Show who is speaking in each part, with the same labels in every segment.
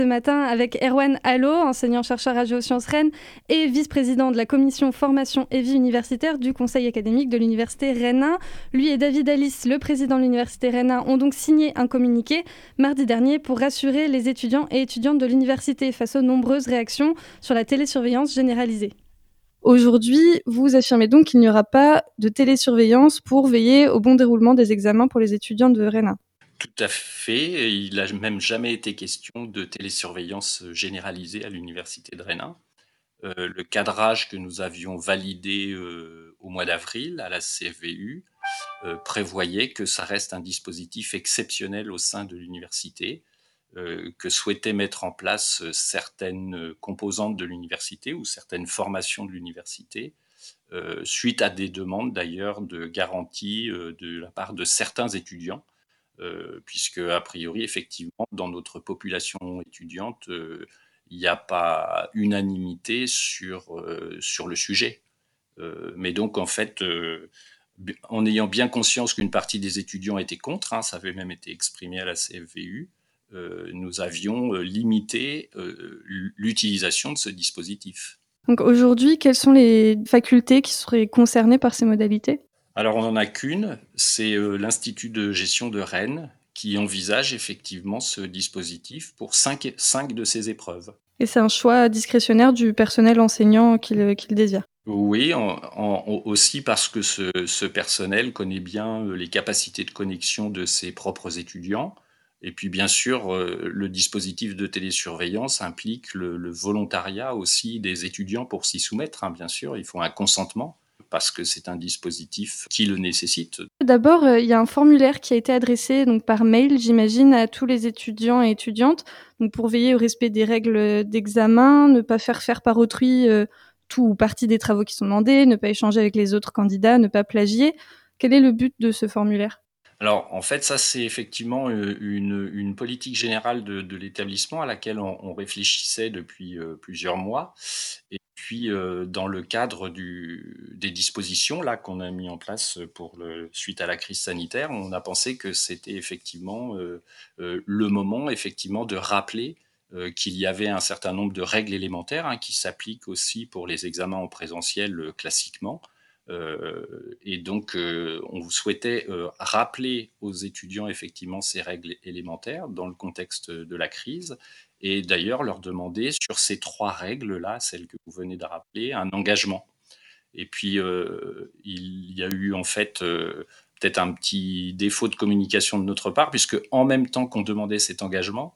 Speaker 1: Ce matin avec Erwan Allo, enseignant-chercheur à Géosciences Rennes et vice-président de la commission formation et vie universitaire du conseil académique de l'université Rennes 1. Lui et David Alice, le président de l'université Rennes 1, ont donc signé un communiqué mardi dernier pour rassurer les étudiants et étudiantes de l'université face aux nombreuses réactions sur la télésurveillance généralisée. Aujourd'hui, vous affirmez donc qu'il n'y aura pas de télésurveillance pour veiller au bon déroulement des examens pour les étudiants de Rennes 1.
Speaker 2: Tout à fait. Il n'a même jamais été question de télésurveillance généralisée à l'université de Rennes 1. Le cadrage que nous avions validé au mois d'avril à la CFVU prévoyait que ça reste un dispositif exceptionnel au sein de l'université, que souhaitaient mettre en place certaines composantes de l'université ou certaines formations de l'université, suite à des demandes d'ailleurs de garantie de la part de certains étudiants. Puisque, a priori, effectivement, dans notre population étudiante, il n'y a pas unanimité sur le sujet. Mais donc, en fait, en ayant bien conscience qu'une partie des étudiants était contre, ça avait même été exprimé à la CFVU, nous avions limité l'utilisation de ce dispositif.
Speaker 1: Donc aujourd'hui, quelles sont les facultés qui seraient concernées par ces modalités ?
Speaker 2: Alors, on n'en a qu'une, c'est l'Institut de gestion de Rennes qui envisage effectivement ce dispositif pour 5 de ces épreuves.
Speaker 1: Et c'est un choix discrétionnaire du personnel enseignant qui le désire.
Speaker 2: Oui, aussi parce que ce personnel connaît bien les capacités de connexion de ses propres étudiants. Et puis, bien sûr, le dispositif de télésurveillance implique le volontariat aussi des étudiants pour s'y soumettre, bien sûr. Il faut un consentement parce que c'est un dispositif qui le nécessite.
Speaker 1: D'abord, il y a un formulaire qui a été adressé donc par mail, j'imagine, à tous les étudiants et étudiantes, donc pour veiller au respect des règles d'examen, ne pas faire par autrui tout ou partie des travaux qui sont demandés, ne pas échanger avec les autres candidats, ne pas plagier. Quel est le but de ce formulaire ?
Speaker 2: Alors, en fait, ça, c'est effectivement une politique générale de l'établissement à laquelle on réfléchissait depuis plusieurs mois. Et puis, dans le cadre des dispositions là qu'on a mis en place suite à la crise sanitaire, on a pensé que c'était effectivement le moment effectivement de rappeler qu'il y avait un certain nombre de règles élémentaires qui s'appliquent aussi pour les examens en présentiel classiquement. Et donc, on souhaitait rappeler aux étudiants effectivement ces règles élémentaires dans le contexte de la crise et d'ailleurs leur demander sur ces 3 règles-là, celles que vous venez de rappeler, un engagement. Et puis, il y a eu en fait peut-être un petit défaut de communication de notre part, puisque en même temps qu'on demandait cet engagement,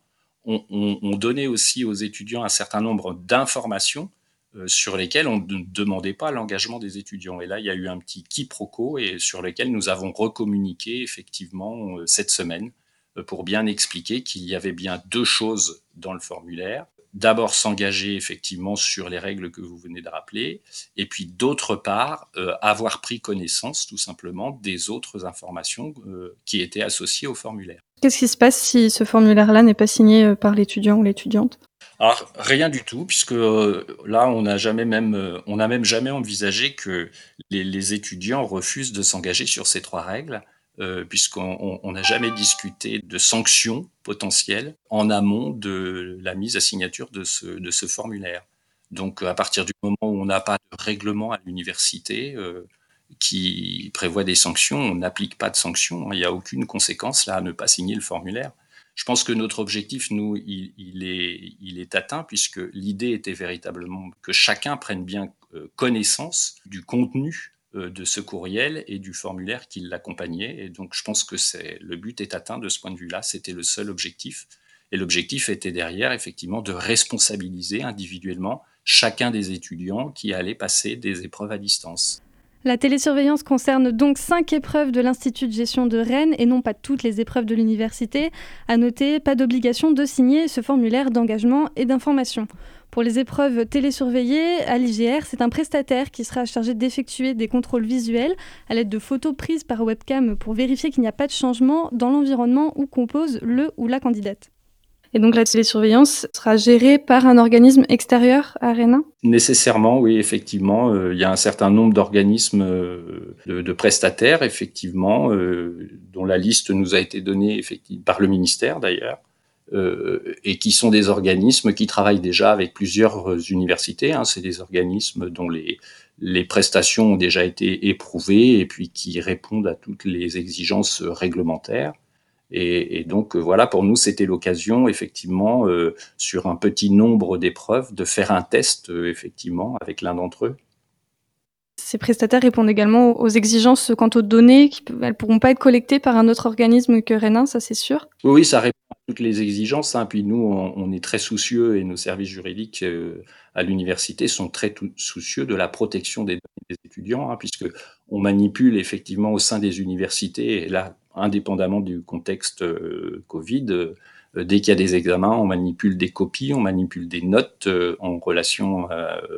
Speaker 2: on donnait aussi aux étudiants un certain nombre d'informations sur lesquelles on ne demandait pas l'engagement des étudiants. Et là, il y a eu un petit quiproquo et sur lequel nous avons recommuniqué effectivement cette semaine pour bien expliquer qu'il y avait bien 2 choses dans le formulaire. D'abord, s'engager effectivement sur les règles que vous venez de rappeler, et puis d'autre part, avoir pris connaissance tout simplement des autres informations qui étaient associées au formulaire.
Speaker 1: Qu'est-ce qui se passe si ce formulaire-là n'est pas signé par l'étudiant ou l'étudiante ?
Speaker 2: Alors, rien du tout, puisque là, on n'a même jamais envisagé que les étudiants refusent de s'engager sur ces 3 règles, puisqu'on n'a jamais discuté de sanctions potentielles en amont de la mise à signature de ce formulaire. Donc, à partir du moment où on n'a pas de règlement à l'université qui prévoit des sanctions, on n'applique pas de sanctions. Il n'y a aucune conséquence là à ne pas signer le formulaire. Je pense que notre objectif, nous, il est atteint, puisque l'idée était véritablement que chacun prenne bien connaissance du contenu de ce courriel et du formulaire qui l'accompagnait. Et donc, je pense que le but est atteint de ce point de vue-là. C'était le seul objectif. Et l'objectif était derrière, effectivement, de responsabiliser individuellement chacun des étudiants qui allaient passer des épreuves à distance.
Speaker 1: La télésurveillance concerne donc 5 épreuves de l'Institut de gestion de Rennes et non pas toutes les épreuves de l'université. À noter, pas d'obligation de signer ce formulaire d'engagement et d'information. Pour les épreuves télésurveillées, à l'IGR, c'est un prestataire qui sera chargé d'effectuer des contrôles visuels à l'aide de photos prises par webcam pour vérifier qu'il n'y a pas de changement dans l'environnement où compose le ou la candidate. Et donc la télésurveillance sera gérée par un organisme extérieur à Rennes ?
Speaker 2: Nécessairement, oui, effectivement. Il y a un certain nombre d'organismes de prestataires, effectivement, dont la liste nous a été donnée par le ministère d'ailleurs. et qui sont des organismes qui travaillent déjà avec plusieurs universités. C'est des organismes dont les prestations ont déjà été éprouvées et puis qui répondent à toutes les exigences réglementaires. Et donc voilà, pour nous, c'était l'occasion, effectivement, sur un petit nombre d'épreuves, de faire un test, effectivement, avec l'un d'entre eux.
Speaker 1: Ces prestataires répondent également aux exigences quant aux données, elles ne pourront pas être collectées par un autre organisme que Rennes, ça c'est sûr.
Speaker 2: Oui, ça répond à toutes les exigences. Puis nous, on est très soucieux et nos services juridiques à l'université sont très soucieux de la protection des données des étudiants, puisque on manipule effectivement au sein des universités, et là, indépendamment du contexte Covid, dès qu'il y a des examens, on manipule des copies, on manipule des notes en relation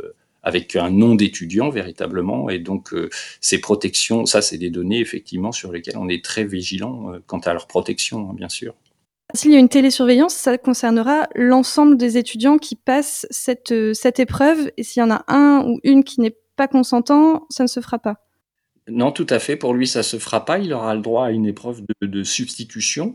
Speaker 2: avec un nom d'étudiant véritablement. Et donc, ces protections, ça, c'est des données effectivement sur lesquelles on est très vigilant quant à leur protection, bien sûr.
Speaker 1: S'il y a une télésurveillance, ça concernera l'ensemble des étudiants qui passent cette épreuve. Et s'il y en a un ou une qui n'est pas consentant, ça ne se fera pas.
Speaker 2: Non, tout à fait. Pour lui, ça se fera pas. Il aura le droit à une épreuve de substitution.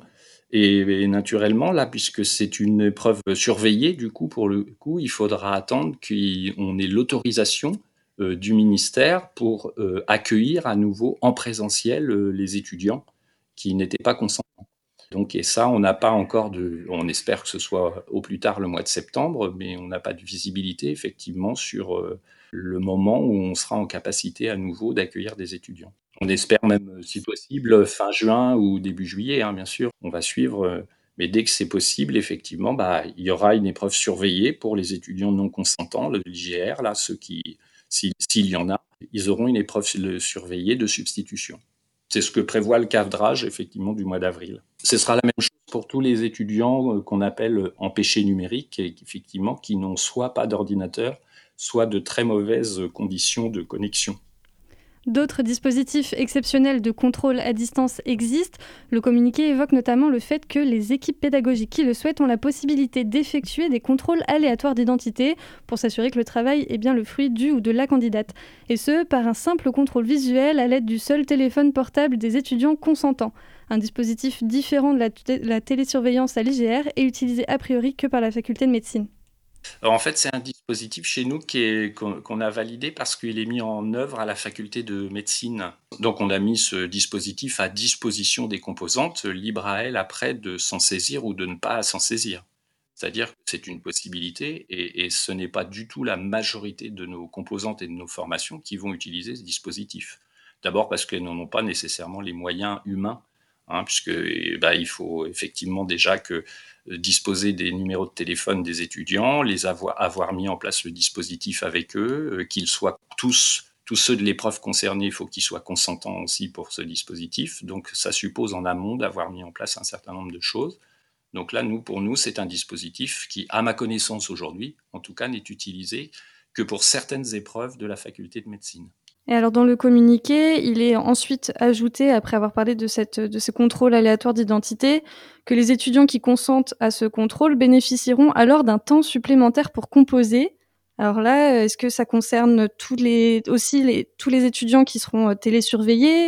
Speaker 2: Et naturellement, là, puisque c'est une épreuve surveillée, du coup, pour le coup, il faudra attendre qu'on ait l'autorisation du ministère pour accueillir à nouveau en présentiel les étudiants qui n'étaient pas consentants. Donc, et ça, on n'a pas encore on espère que ce soit au plus tard le mois de septembre, mais on n'a pas de visibilité effectivement sur le moment où on sera en capacité à nouveau d'accueillir des étudiants. On espère même, si possible, fin juin ou début juillet, bien sûr. On va suivre, mais dès que c'est possible, effectivement, il y aura une épreuve surveillée pour les étudiants non consentants, l'IGR, là, ceux qui, s'il y en a, ils auront une épreuve surveillée de substitution. C'est ce que prévoit le cadrage, effectivement, du mois d'avril. Ce sera la même chose pour tous les étudiants qu'on appelle empêchés numériques, et effectivement, qui n'ont soit pas d'ordinateur, soit de très mauvaises conditions de connexion.
Speaker 1: D'autres dispositifs exceptionnels de contrôle à distance existent. Le communiqué évoque notamment le fait que les équipes pédagogiques qui le souhaitent ont la possibilité d'effectuer des contrôles aléatoires d'identité pour s'assurer que le travail est bien le fruit du ou de la candidate. Et ce, par un simple contrôle visuel à l'aide du seul téléphone portable des étudiants consentants. Un dispositif différent de la télésurveillance à l'IGR est utilisé a priori que par la faculté de médecine.
Speaker 2: Alors, en fait, c'est un dispositif chez nous qu'on a validé parce qu'il est mis en œuvre à la faculté de médecine. Donc, on a mis ce dispositif à disposition des composantes, libre à elles après de s'en saisir ou de ne pas s'en saisir. C'est-à-dire que c'est une possibilité et ce n'est pas du tout la majorité de nos composantes et de nos formations qui vont utiliser ce dispositif. D'abord parce qu'elles n'en ont pas nécessairement les moyens humains, puisque il faut effectivement déjà disposer des numéros de téléphone des étudiants, avoir mis en place le dispositif avec eux, qu'ils soient tous ceux de l'épreuve concernée, il faut qu'ils soient consentants aussi pour ce dispositif. Donc ça suppose en amont d'avoir mis en place un certain nombre de choses. Donc là, pour nous, c'est un dispositif qui, à ma connaissance aujourd'hui, en tout cas, n'est utilisé que pour certaines épreuves de la faculté de médecine.
Speaker 1: Et alors dans le communiqué, il est ensuite ajouté, après avoir parlé de ces contrôles aléatoires d'identité, que les étudiants qui consentent à ce contrôle bénéficieront alors d'un temps supplémentaire pour composer. Alors là, est-ce que ça concerne tous les étudiants qui seront télésurveillés ?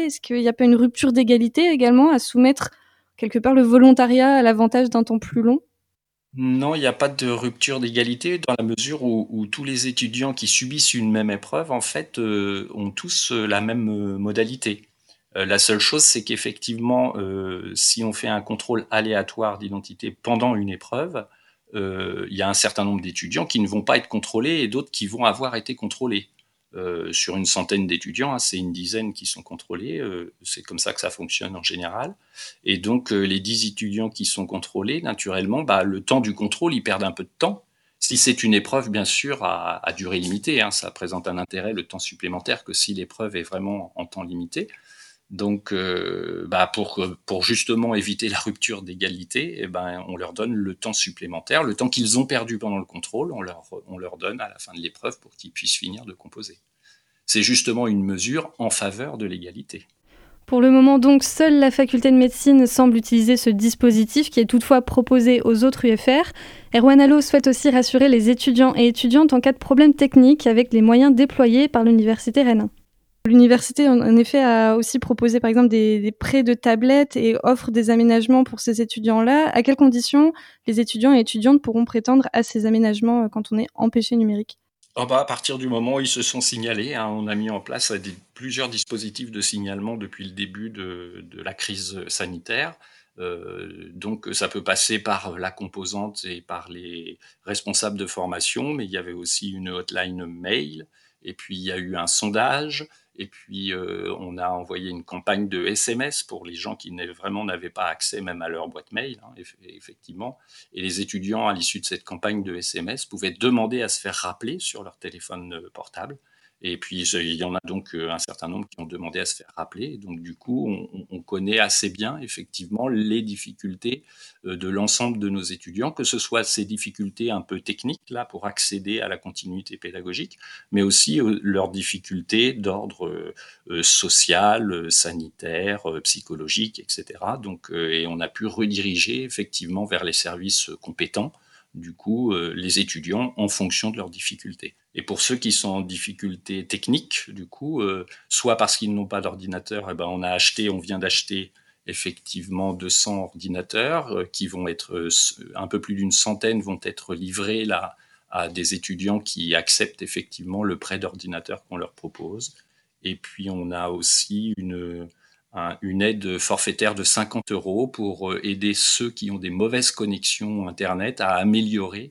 Speaker 1: Est-ce qu'il n'y a pas une rupture d'égalité également à soumettre quelque part le volontariat à l'avantage d'un temps plus long ?
Speaker 2: Non, il n'y a pas de rupture d'égalité dans la mesure où tous les étudiants qui subissent une même épreuve, en fait, ont tous la même modalité. La seule chose, c'est qu'effectivement, si on fait un contrôle aléatoire d'identité pendant une épreuve, il y a un certain nombre d'étudiants qui ne vont pas être contrôlés et d'autres qui vont avoir été contrôlés. Sur une centaine d'étudiants, c'est une dizaine qui sont contrôlés, c'est comme ça que ça fonctionne en général. Et donc les 10 étudiants qui sont contrôlés, naturellement, le temps du contrôle, ils perdent un peu de temps. Si c'est une épreuve, bien sûr, à durée limitée, ça présente un intérêt, le temps supplémentaire, que si l'épreuve est vraiment en temps limité. Donc, pour justement éviter la rupture d'égalité, on leur donne le temps supplémentaire, le temps qu'ils ont perdu pendant le contrôle, on leur donne à la fin de l'épreuve pour qu'ils puissent finir de composer. C'est justement une mesure en faveur de l'égalité.
Speaker 1: Pour le moment donc, seule la faculté de médecine semble utiliser ce dispositif qui est toutefois proposé aux autres UFR. Erwan Allo souhaite aussi rassurer les étudiants et étudiantes en cas de problème technique avec les moyens déployés par l'université Rennes. L'université, en effet, a aussi proposé, par exemple, des prêts de tablettes et offre des aménagements pour ces étudiants-là. À quelles conditions les étudiants et étudiantes pourront prétendre à ces aménagements, quand on est empêché numérique?
Speaker 2: Ah bah, à partir du moment où ils se sont signalés, hein, on a mis en place plusieurs dispositifs de signalement depuis le début de la crise sanitaire. Donc ça peut passer par la composante et par les responsables de formation, mais il y avait aussi une hotline mail, et puis il y a eu un sondage, et puis on a envoyé une campagne de SMS pour les gens qui vraiment n'avaient pas accès même à leur boîte mail, hein, effectivement. Et les étudiants, à l'issue de cette campagne de SMS, pouvaient demander à se faire rappeler sur leur téléphone portable. Et puis, il y en a donc un certain nombre qui ont demandé à se faire rappeler. Et donc, du coup, on connaît assez bien, effectivement, les difficultés de l'ensemble de nos étudiants, que ce soit ces difficultés un peu techniques, là, pour accéder à la continuité pédagogique, mais aussi leurs difficultés d'ordre social, sanitaire, psychologique, etc. Donc, et on a pu rediriger effectivement vers les services compétents, du coup, les étudiants en fonction de leurs difficultés. Et pour ceux qui sont en difficulté technique, du coup, soit parce qu'ils n'ont pas d'ordinateur, eh ben on vient d'acheter effectivement 200 ordinateurs qui vont être un peu plus d'une centaine vont être livrés là à des étudiants qui acceptent effectivement le prêt d'ordinateur qu'on leur propose. Et puis on a aussi une aide forfaitaire de 50 euros pour aider ceux qui ont des mauvaises connexions Internet à améliorer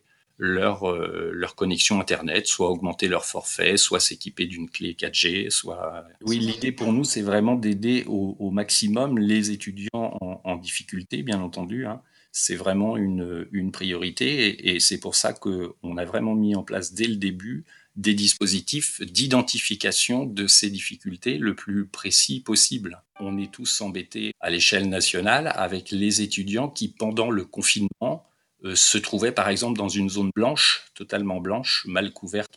Speaker 2: leur connexion Internet, soit augmenter leur forfait, soit s'équiper d'une clé 4G, soit... Oui, l'idée pour nous, c'est vraiment d'aider au maximum les étudiants en difficulté, bien entendu, hein. C'est vraiment une priorité, et c'est pour ça qu'on a vraiment mis en place dès le début des dispositifs d'identification de ces difficultés le plus précis possible. On est tous embêtés à l'échelle nationale avec les étudiants qui, pendant le confinement, se trouvaient par exemple dans une zone blanche, totalement blanche, mal couverte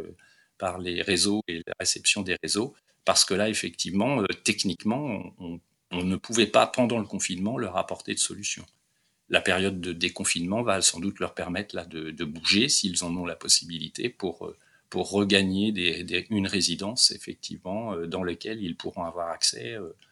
Speaker 2: par les réseaux et la réception des réseaux, parce que là, effectivement, techniquement, on ne pouvait pas, pendant le confinement, leur apporter de solution. La période de déconfinement va sans doute leur permettre là, de bouger, s'ils en ont la possibilité, pour regagner une résidence, effectivement, dans laquelle ils pourront avoir accès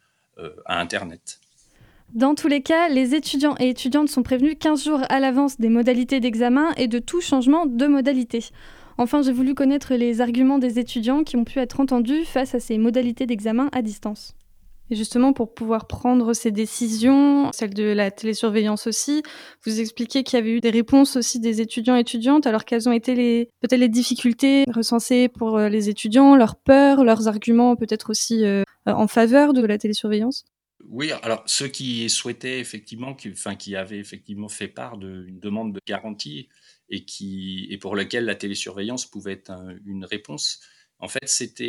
Speaker 2: à Internet.
Speaker 1: Dans tous les cas, les étudiants et étudiantes sont prévenus 15 jours à l'avance des modalités d'examen et de tout changement de modalité. Enfin, j'ai voulu connaître les arguments des étudiants qui ont pu être entendus face à ces modalités d'examen à distance. Et justement, pour pouvoir prendre ces décisions, celle de la télésurveillance aussi, vous expliquez qu'il y avait eu des réponses aussi des étudiants et étudiantes. Alors, quelles ont été peut-être les difficultés recensées pour les étudiants, leurs peurs, leurs arguments peut-être aussi en faveur de la télésurveillance?
Speaker 2: Oui, alors ceux qui souhaitaient effectivement, qui avaient effectivement fait part d'une demande de garantie, et pour lequel la télésurveillance pouvait être une réponse, en fait, c'était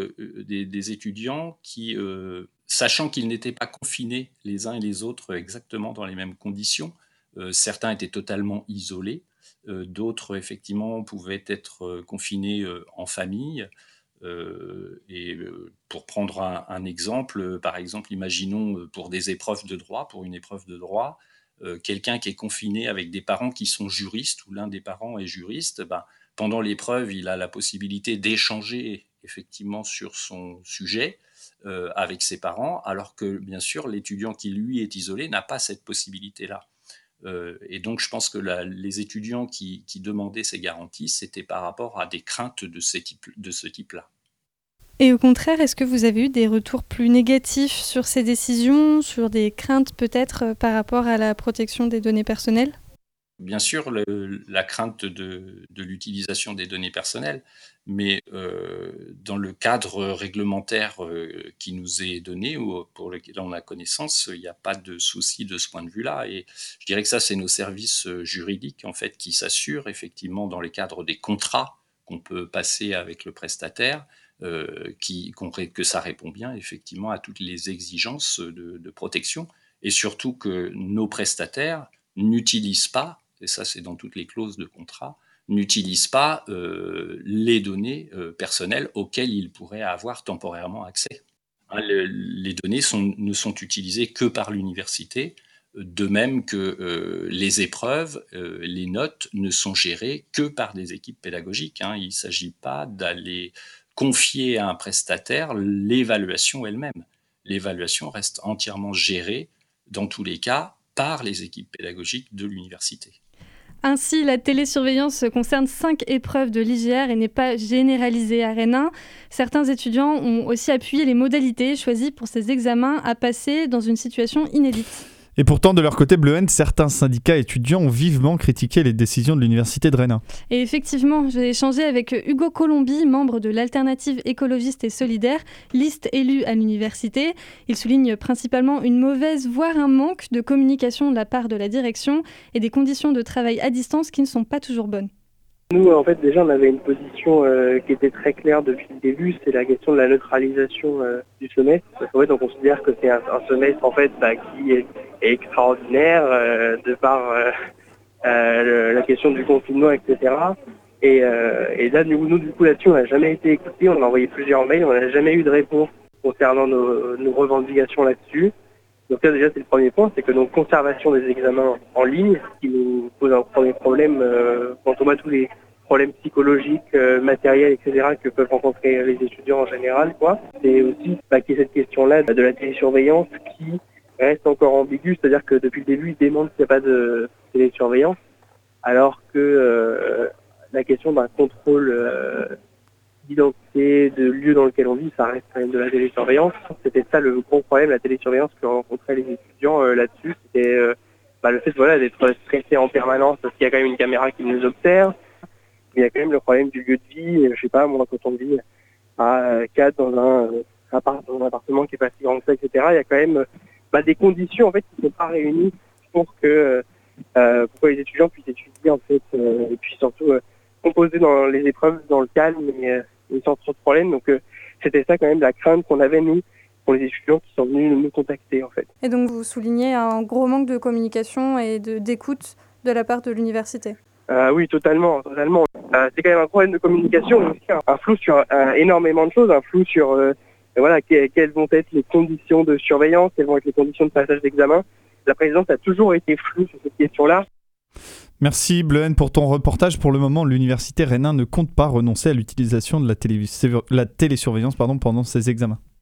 Speaker 2: des étudiants qui, sachant qu'ils n'étaient pas confinés les uns et les autres exactement dans les mêmes conditions, certains étaient totalement isolés, d'autres effectivement pouvaient être confinés en famille. Pour prendre un exemple, par exemple, imaginons pour des épreuves de droit, pour une épreuve de droit, quelqu'un qui est confiné avec des parents qui sont juristes, ou l'un des parents est juriste, ben, pendant l'épreuve, il a la possibilité d'échanger effectivement sur son sujet avec ses parents, alors que bien sûr, l'étudiant qui lui est isolé n'a pas cette possibilité-là. Et donc, je pense que les étudiants qui demandaient ces garanties, c'était par rapport à des craintes de ce type-là.
Speaker 1: Et au contraire, est-ce que vous avez eu des retours plus négatifs sur ces décisions, sur des craintes peut-être par rapport à la protection des données personnelles?
Speaker 2: Bien sûr, la crainte de l'utilisation des données personnelles, mais dans le cadre réglementaire qui nous est donné, ou pour lequel on a connaissance, il n'y a pas de souci de ce point de vue-là. Et je dirais que ça, c'est nos services juridiques en fait qui s'assurent effectivement dans les cadres des contrats qu'on peut passer avec le prestataire, que ça répond bien effectivement à toutes les exigences de protection, et surtout que nos prestataires n'utilisent pas, et ça c'est dans toutes les clauses de contrat, n'utilisent pas les données personnelles auxquelles ils pourraient avoir temporairement accès. Hein, les données ne sont utilisées que par l'université, de même que les épreuves, les notes ne sont gérées que par des équipes pédagogiques, hein. Il ne s'agit pas d'aller confier à un prestataire l'évaluation elle-même. L'évaluation reste entièrement gérée, dans tous les cas, par les équipes pédagogiques de l'université.
Speaker 1: Ainsi, la télésurveillance concerne 5 épreuves de l'IGR et n'est pas généralisée à Rennes 1. Certains étudiants ont aussi appuyé les modalités choisies pour ces examens à passer dans une situation inédite.
Speaker 3: Et pourtant, de leur côté, Bleuhen, certains syndicats étudiants ont vivement critiqué les décisions de l'université de Rennes 1.
Speaker 1: Et effectivement, j'ai échangé avec Hugo Colombi, membre de l'Alternative écologiste et solidaire, liste élue à l'université. Il souligne principalement une mauvaise, voire un manque de communication de la part de la direction et des conditions de travail à distance qui ne sont pas toujours bonnes.
Speaker 4: Nous, en fait, déjà, on avait une position qui était très claire depuis le début, c'est la question de la neutralisation du semestre. Parce qu'en fait, on considère que c'est un semestre en fait, qui est extraordinaire de par la question du confinement, etc. Et là, nous, du coup, là-dessus, on n'a jamais été écoutés. On a envoyé plusieurs mails, on n'a jamais eu de réponse concernant nos revendications là-dessus. Donc là, déjà, c'est le premier point, c'est que donc conservation des examens en ligne, ce qui nous pose un premier problème quand on voit tous les problèmes psychologiques, matériels, etc. que peuvent rencontrer les étudiants en général, quoi. C'est aussi qu'il y ait cette question-là de la télésurveillance qui reste encore ambiguë, c'est-à-dire que depuis le début, ils demandent s'il n'y a pas de télésurveillance, alors que la question d'un contrôle d'identité, de lieu dans lequel on vit, ça reste quand même de la télésurveillance. C'était ça le gros problème, la télésurveillance que rencontraient les étudiants là-dessus. C'était le fait d'être stressé en permanence parce qu'il y a quand même une caméra qui nous observe. Il y a quand même le problème du lieu de vie. Je sais pas, moi, quand on vit à 4 dans un appartement qui est pas si grand que ça, etc., il y a quand même des conditions en fait qui ne sont pas réunies pour que les étudiants puissent étudier en fait et puis surtout composer dans les épreuves dans le calme et sans trop de problèmes. Donc c'était ça quand même la crainte qu'on avait nous pour les étudiants qui sont venus nous contacter en fait.
Speaker 1: Et donc vous soulignez un gros manque de communication et d'écoute de la part de l'université.
Speaker 4: Oui, totalement. C'est quand même un problème de communication, mais aussi un flou sur énormément de choses, un flou sur quelles vont être les conditions de surveillance, quelles vont être les conditions de passage d'examen. La présidence a toujours été floue sur cette question-là.
Speaker 3: Merci Bleuhen pour ton reportage. Pour le moment, l'université Rennes 1 ne compte pas renoncer à l'utilisation de la télésurveillance pendant ses examens.